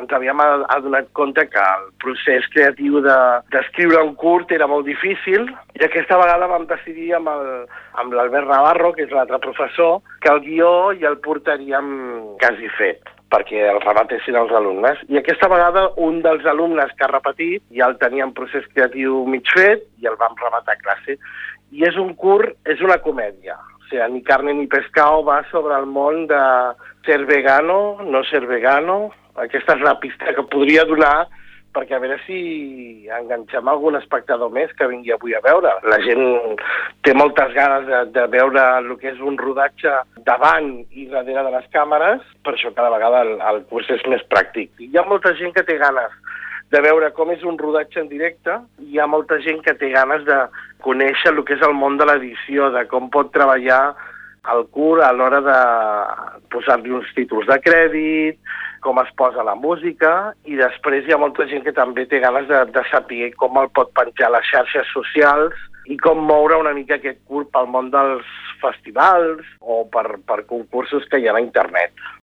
ens havíem adonat compte que el procés creatiu d'escriure un curt era molt difícil i aquesta vegada vam decidir amb l'Albert Navarro, que és l'altre professor, que el guió ja el portaríem quasi fet perquè el remetessin als alumnes. I aquesta vegada un dels alumnes que ha repetit ja el tenia en procés creatiu mig fet i el vam rematar a classe. I és un curt, és una comèdia. O sigui, Ni carne ni pescado va sobre el món de ser vegano, no ser vegano. Aquesta és la pista que podria donar perquè a veure si enganxem algun espectador més que vingui avui a veure. La gent té moltes ganes de veure el que és un rodatge davant i darrere de les càmeres, per això cada vegada el curs és més pràctic. Hi ha molta gent que té ganes de veure com és un rodatge en directe, i hi ha molta gent que té ganes de conèixer el que és el món de l'edició, de com pot treballar el curt a l'hora de posar-li uns títols de crèdit, com es posa la música, i després hi ha molta gent que també té ganes de saber com el pot penjar a les xarxes socials i com moure una mica aquest curt pel món dels festivals o per concursos que hi ha a internet.